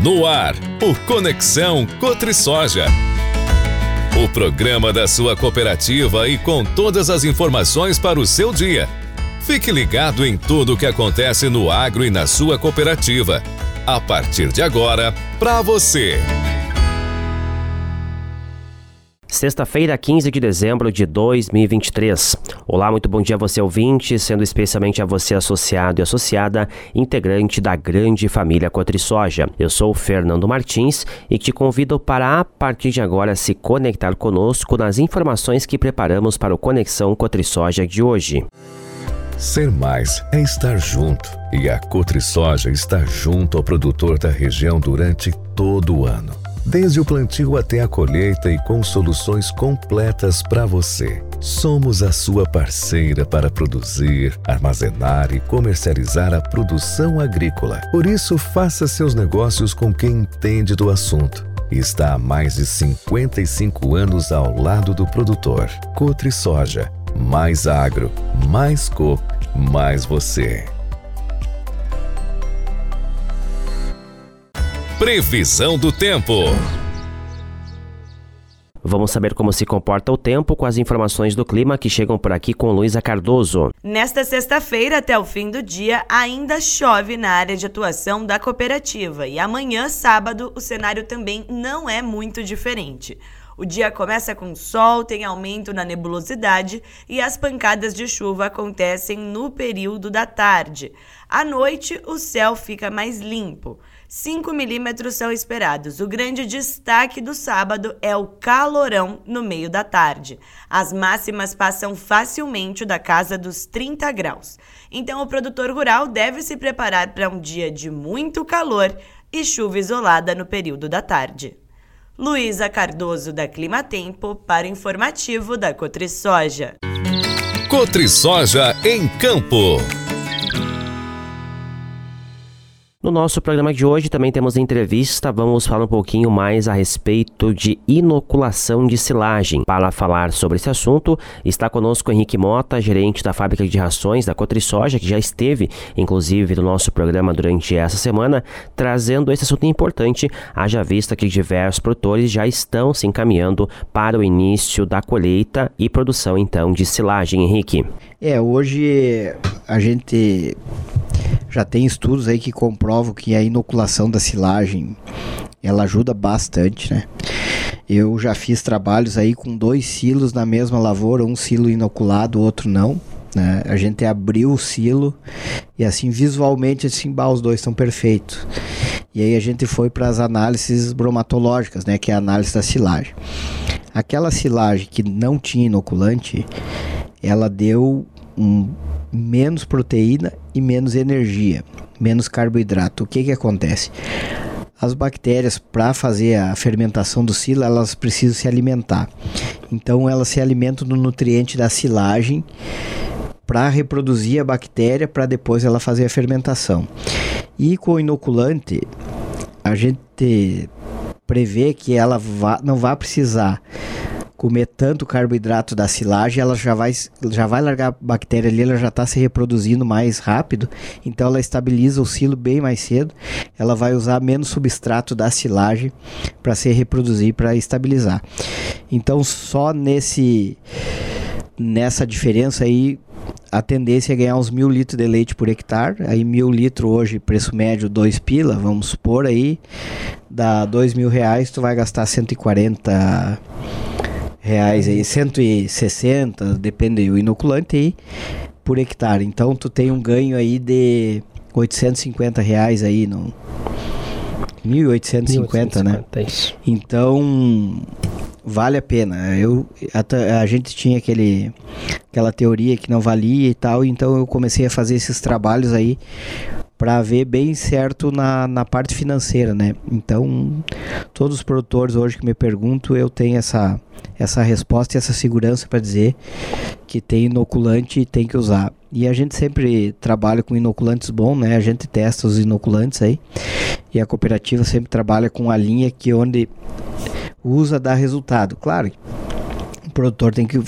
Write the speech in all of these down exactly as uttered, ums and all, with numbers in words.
No ar, o Conexão Cotrisoja. O programa da sua cooperativa e com todas as informações para o seu dia. Fique ligado em tudo o que acontece no agro e na sua cooperativa. A partir de agora, para você. Sexta-feira, quinze de dezembro de dois mil e vinte e três. Olá, muito bom dia a você ouvinte, sendo especialmente a você associado e associada, integrante da grande família Cotrisoja. Eu sou o Fernando Martins e te convido para, a partir de agora, se conectar conosco nas informações que preparamos para o Conexão Cotrisoja de hoje. Ser mais é estar junto, e a Cotrisoja está junto ao produtor da região durante todo o ano. Desde o plantio até a colheita e com soluções completas para você. Somos a sua parceira para produzir, armazenar e comercializar a produção agrícola. Por isso, faça seus negócios com quem entende do assunto. Está há mais de cinquenta e cinco anos ao lado do produtor. Cotrisoja. Mais agro, mais coop, mais você. Previsão do tempo. Vamos saber como se comporta o tempo com as informações do clima que chegam por aqui com Luísa Cardoso. Nesta sexta-feira, até o fim do dia, ainda chove na área de atuação da cooperativa. E amanhã, sábado, o cenário também não é muito diferente. O dia começa com sol, tem aumento na nebulosidade e as pancadas de chuva acontecem no período da tarde. À noite, o céu fica mais limpo. cinco milímetros são esperados. O grande destaque do sábado é o calorão no meio da tarde. As máximas passam facilmente da casa dos trinta graus. Então, o produtor rural deve se preparar para um dia de muito calor e chuva isolada no período da tarde. Luísa Cardoso, da Climatempo, para o informativo da Cotrisoja. Cotrisoja em Campo. No nosso programa de hoje também temos entrevista, vamos falar um pouquinho mais a respeito de inoculação de silagem. Para falar sobre esse assunto, está conosco Henrique Mota, gerente da fábrica de rações da Cotrisoja, que já esteve, inclusive, no nosso programa durante essa semana, trazendo esse assunto importante, haja vista que diversos produtores já estão se encaminhando para o início da colheita e produção, então, de silagem. Henrique. É, hoje a gente já tem estudos aí que comprovam que a inoculação da silagem, ela ajuda bastante, né? Eu já fiz trabalhos aí com dois silos na mesma lavoura, um silo inoculado, outro não, né? A gente abriu o silo e assim visualmente assim, bah, os dois estão perfeitos. E aí a gente foi para as análises bromatológicas, né? Que é a análise da silagem. Aquela silagem que não tinha inoculante, ela deu um menos proteína e menos energia, menos carboidrato. O que que acontece? As bactérias, para fazer a fermentação do silo, elas precisam se alimentar. Então elas se alimentam do nutriente da silagem para reproduzir a bactéria, para depois ela fazer a fermentação. E com o inoculante, a gente prevê que ela vá, não vai precisar comer tanto carboidrato da silagem, ela já vai, já vai largar a bactéria ali, ela já está se reproduzindo mais rápido, então ela estabiliza o silo bem mais cedo, ela vai usar menos substrato da silagem para se reproduzir, para estabilizar. Então só nesse, nessa diferença aí, a tendência é ganhar uns mil litros de leite por hectare. Aí mil litros hoje, preço médio dois pila, vamos supor aí, dá dois mil reais, tu vai gastar cento e quarenta reais aí, cento e sessenta, depende do inoculante aí, por hectare. Então tu tem um ganho aí de oitocentos e cinquenta reais aí, no mil oitocentos e cinquenta, né? Isso. Então vale a pena. Eu, a, a gente tinha aquele, aquela teoria que não valia e tal, então eu comecei a fazer esses trabalhos aí para ver bem certo na, na parte financeira, né? Então, todos os produtores hoje que me perguntam, eu tenho essa, essa resposta e essa segurança para dizer que tem inoculante e tem que usar. E a gente sempre trabalha com inoculantes bons, né? A gente testa os inoculantes aí. E a cooperativa sempre trabalha com a linha que onde usa dá resultado. Claro, o produtor tem que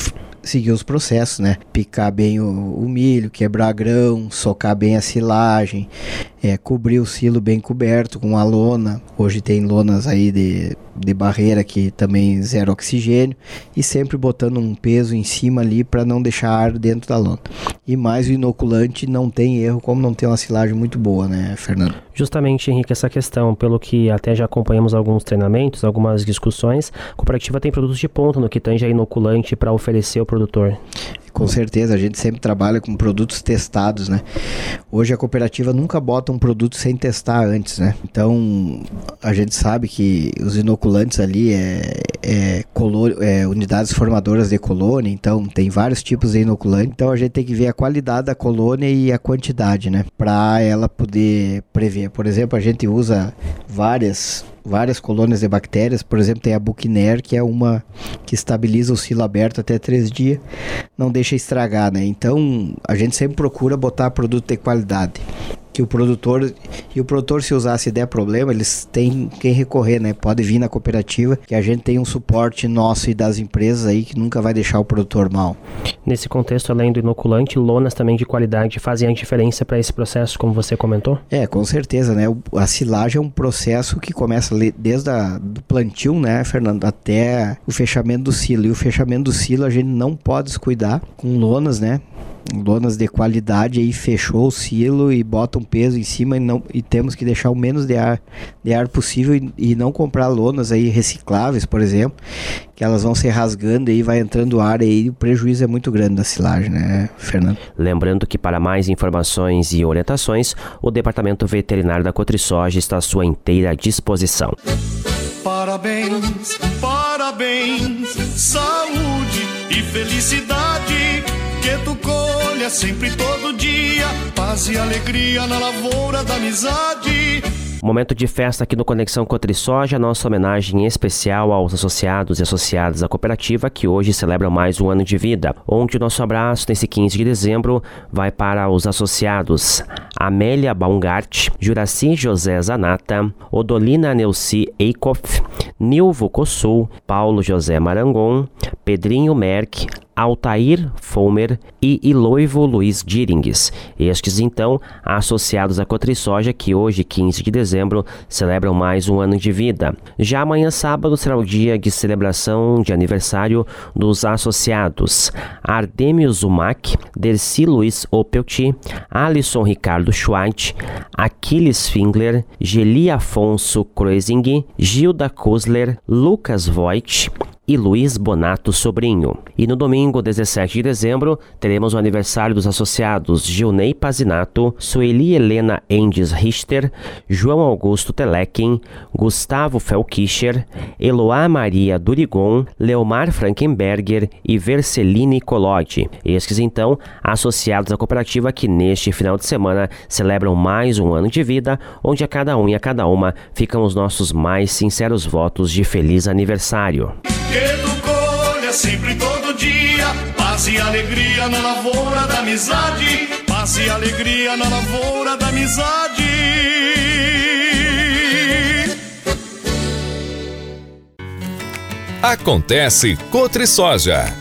seguir os processos, né? Picar bem o, o milho, quebrar grão, socar bem a silagem, é, cobrir o silo bem coberto com a lona. Hoje tem lonas aí de, de barreira que também zero oxigênio, e sempre botando um peso em cima ali para não deixar ar dentro da lona. E mais o inoculante, não tem erro, como não tem uma silagem muito boa, né, Fernando? Justamente, Henrique, essa questão, pelo que até já acompanhamos alguns treinamentos, algumas discussões, a cooperativa tem produtos de ponta no que tange a inoculante para oferecer ao produtor. Com certeza, a gente sempre trabalha com produtos testados, né? Hoje a cooperativa nunca bota um produto sem testar antes, né? Então, a gente sabe que os inoculantes ali é, é, colô- é unidades formadoras de colônia, então tem vários tipos de inoculante, então a gente tem que ver a qualidade da colônia e a quantidade, né? Para ela poder prever. Por exemplo, a gente usa várias... várias colônias de bactérias, por exemplo, tem a Buchner, que é uma que estabiliza o silo aberto até três dias, não deixa estragar, né? Então, a gente sempre procura botar produto de qualidade, que o produtor, e o produtor, se usar, se der problema, eles têm quem recorrer, né? Pode vir na cooperativa, que a gente tem um suporte nosso e das empresas aí, que nunca vai deixar o produtor mal. Nesse contexto, além do inoculante, lonas também de qualidade fazem a diferença para esse processo, como você comentou? É, com certeza, né? A silagem é um processo que começa desde a, do plantio, né, Fernando, até o fechamento do silo. E o fechamento do silo a gente não pode descuidar com lonas, né? Lonas de qualidade, aí fechou o silo e bota um peso em cima e, não, e temos que deixar o menos de ar, de ar possível e, e não comprar lonas aí recicláveis, por exemplo, que elas vão se rasgando e aí vai entrando ar e aí o prejuízo é muito grande da silagem, né, Fernando? Lembrando que para mais informações e orientações, o Departamento Veterinário da Cotrisoja está à sua inteira disposição. Parabéns, parabéns, saúde e felicidade, que tu colha sempre todo dia, paz e alegria na lavoura da amizade. Momento de festa aqui no Conexão Cotrisoja, nossa homenagem especial aos associados e associadas da cooperativa que hoje celebram mais um ano de vida, onde o nosso abraço nesse quinze de dezembro vai para os associados Amélia Baumgart, Juraci José Zanata, Odolina Neuci Eikoff, Nilvo Cossul, Paulo José Marangon, Pedrinho Merck, Altair Fomer e Iloivo Luiz Diringues. Estes, então, associados à Cotrisoja, que hoje, quinze de dezembro, celebram mais um ano de vida. Já amanhã, sábado, será o dia de celebração de aniversário dos associados Ardêmio Zumac, Dercy Luiz Opelti, Alisson Ricardo Schweit, Aquiles Fingler, Geli Afonso Kreuzing, Gilda Kusler, Lucas Voigt e Luiz Bonato Sobrinho. E no domingo, dezessete de dezembro, teremos o aniversário dos associados Gilney Pazinato, Sueli Helena Endes Richter, João Augusto Telequim, Gustavo Felkischer, Eloá Maria Durigon, Leomar Frankenberger e Verceline Collodi. Estes, então, associados à cooperativa que neste final de semana celebram mais um ano de vida, onde a cada um e a cada uma ficam os nossos mais sinceros votos de feliz aniversário. Que tu colha sempre todo dia, paz e alegria na lavoura da amizade, paz e alegria na lavoura da amizade. Acontece Cotrisoja.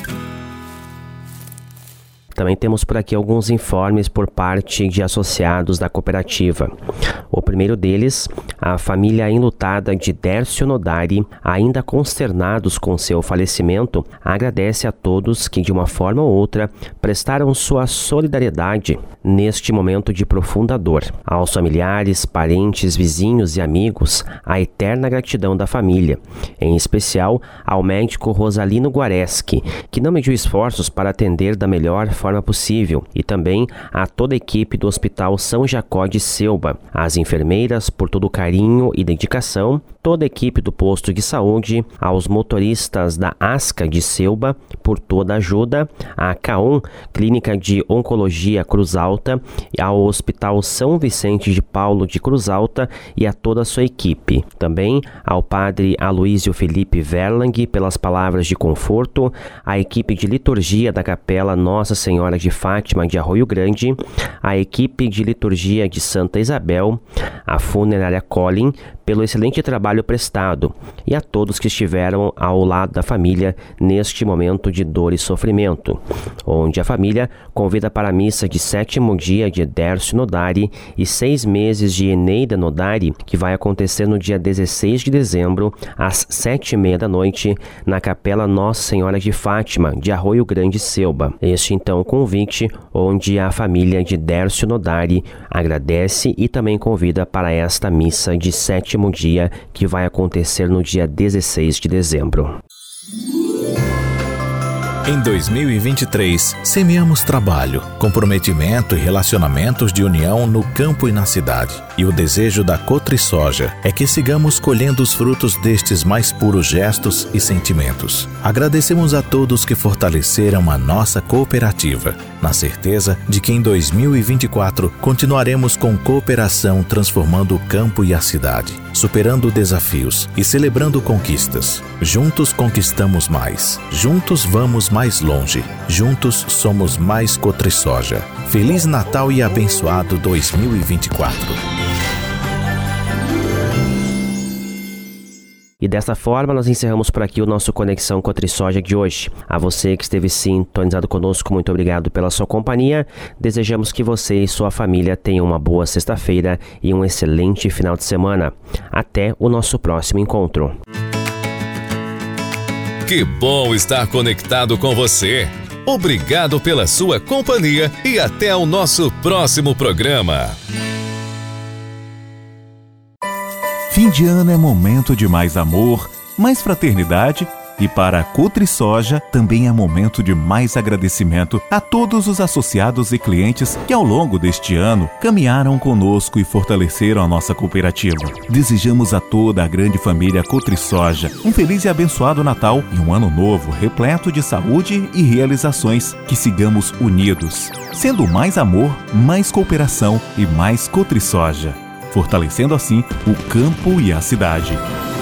Também temos por aqui alguns informes por parte de associados da cooperativa. O primeiro deles, a família enlutada de Dércio Nodari, ainda consternados com seu falecimento, agradece a todos que, de uma forma ou outra, prestaram sua solidariedade neste momento de profunda dor. Aos familiares, parentes, vizinhos e amigos, a eterna gratidão da família, em especial ao médico Rosalino Guareschi, que não mediu esforços para atender da melhor forma possível, e também a toda a equipe do Hospital São Jacó de Selba, as enfermeiras por todo o carinho e dedicação, toda a equipe do posto de saúde, aos motoristas da ASCA de Selba por toda a ajuda, a CAON, Clínica de Oncologia Cruz Alta, ao Hospital São Vicente de Paulo de Cruz Alta e a toda a sua equipe. Também ao padre Aloísio Felipe Verlang pelas palavras de conforto, a equipe de liturgia da Capela Nossa Senhora de Fátima de Arroio Grande, a equipe de liturgia de Santa Isabel, a funerária Colin pelo excelente trabalho prestado e a todos que estiveram ao lado da família neste momento de dor e sofrimento, onde a família convida para a missa de sétimo dia de Dércio Nodari e seis meses de Eneida Nodari, que vai acontecer no dia dezesseis de dezembro, às sete e meia da noite, na Capela Nossa Senhora de Fátima, de Arroio Grande, Selba. Este então o convite, onde a família de Dércio Nodari agradece e também convida para esta missa de sétimo dia, que vai acontecer no dia dezesseis de dezembro. Em dois mil e vinte e três, semeamos trabalho, comprometimento e relacionamentos de união no campo e na cidade. E o desejo da Cotrisoja é que sigamos colhendo os frutos destes mais puros gestos e sentimentos. Agradecemos a todos que fortaleceram a nossa cooperativa, na certeza de que em dois mil e vinte e quatro continuaremos com cooperação transformando o campo e a cidade, superando desafios e celebrando conquistas. Juntos conquistamos mais. Juntos vamos mais longe. Juntos somos mais Cotrisoja. Feliz Natal e abençoado dois mil e vinte e quatro. E dessa forma nós encerramos por aqui o nosso Conexão Cotrisoja de hoje. A você que esteve sintonizado conosco, muito obrigado pela sua companhia. Desejamos que você e sua família tenham uma boa sexta-feira e um excelente final de semana. Até o nosso próximo encontro. Que bom estar conectado com você. Obrigado pela sua companhia e até o nosso próximo programa. Fim de ano é momento de mais amor, mais fraternidade e para a Cotrisoja também é momento de mais agradecimento a todos os associados e clientes que ao longo deste ano caminharam conosco e fortaleceram a nossa cooperativa. Desejamos a toda a grande família Cotrisoja um feliz e abençoado Natal e um ano novo repleto de saúde e realizações. Que sigamos unidos, sendo mais amor, mais cooperação e mais Cotrisoja, fortalecendo assim o campo e a cidade.